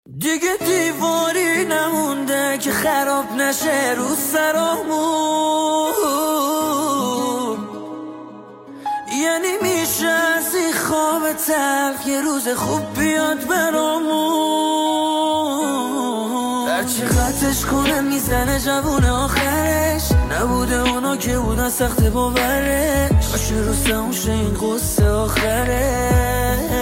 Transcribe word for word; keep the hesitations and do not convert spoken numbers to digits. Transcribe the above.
دیگه دیواری نمونده که خراب نشه رو سرامون، یعنی میشه از این خواب تلخ یه روز خوب بیاد برامون. هرچی خطش کنه میزنه جوون آخرش، نبوده اونا که بودن سخت باورش، باشه رو سموشه این قصه آخرش.